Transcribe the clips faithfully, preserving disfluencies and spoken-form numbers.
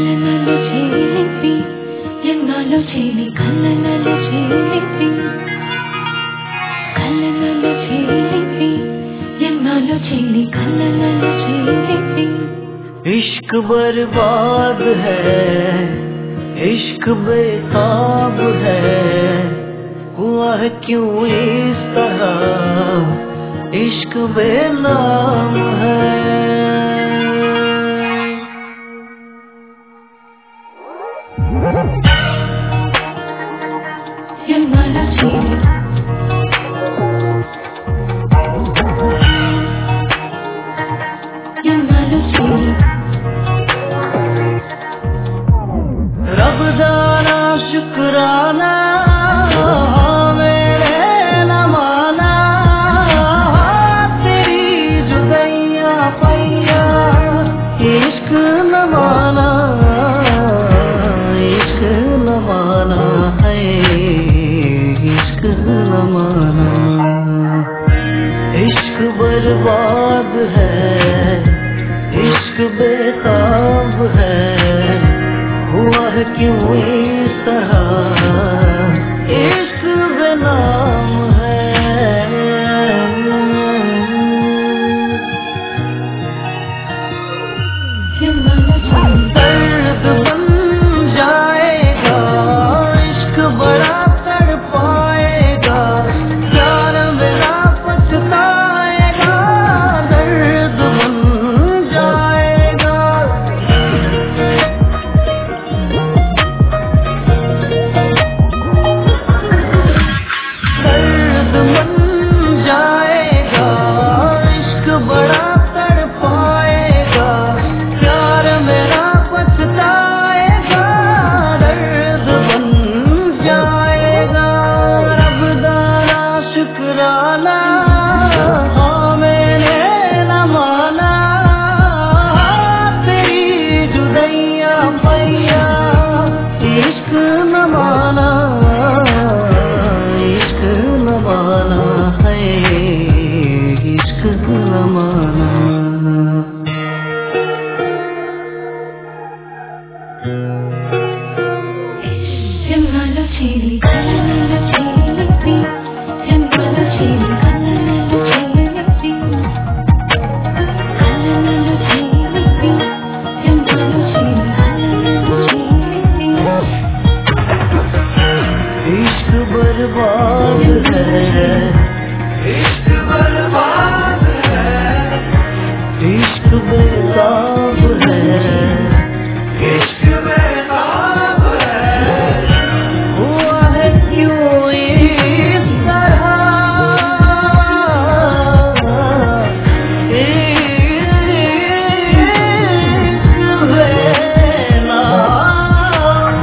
కళ్ళనలు చేలిపి ఎన్నాళ్ళు చేలి కళ్ళనలు చేలిపి కళ్ళనలు చేలిపి ఎన్నాళ్ళు చేలి కళ్ళనలు చేలిపి इश्क बर्बाद है, इश्क बेताब है, हुआ है क्यों इस तरह इश्क बेनाम है। ఎన్నాళ్ళు చేలి ఎన్నాళ్ళు చేలి रब दाना शुक्राना मेरे न माना, तेरी जुदैया पैया इश्क न माना, इश्क न माना है, इश्क न माना। इश्क बर्बाद है, इश्क बेताब है, हुआ है क्यों इस तरह इश्क बेनाम है। दर्द बन जाएगा, इश्क बड़ा तड़पाएगा, प्यार मेरा पछताएगा, दर्द बन जाएगा। दर्द बन जाएगा, इश्क बड़ा तड़पाएगा, प्यार मेरा पछताएगा, दर्द बन जाएगा। रब दाना शुक्राना हाँ मैंने न माना, तेरी जुदैया पैया इश्क न माना, इश्क न माना है, इश्क न माना। ఎన్నాళ్ళు చేలి కళ్ళనలు చేలిపి ఎన్నాళ్ళు చేలి కళ్ళనలు చేలిపి కళ్ళనలు చేలిపి ఎన్నాళ్ళు చేలి కళ్ళనలు చేలిపి इश्क बर्बाद है, इश्क बर्बाद है, इश्क बेताब है, इश्क बेताब है, हुआ है क्यों इस तरह इश्क बेनाम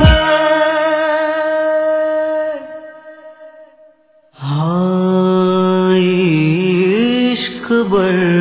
है। हाँ इश्क बर